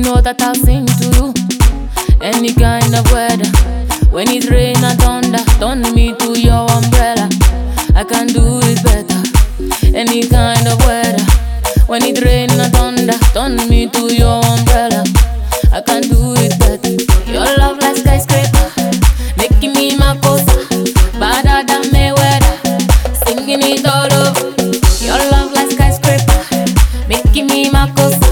know that I'll sing to you. Any kind of weather. When it rain and thunder, turn me to your umbrella. I can do it better. Any kind of weather. When it rain and thunder, turn me to your umbrella. I can do it better. Your love like skyscraper, making me my cosa. Better than Mayweather, singing it all over. Your love like skyscraper, making me my cosa.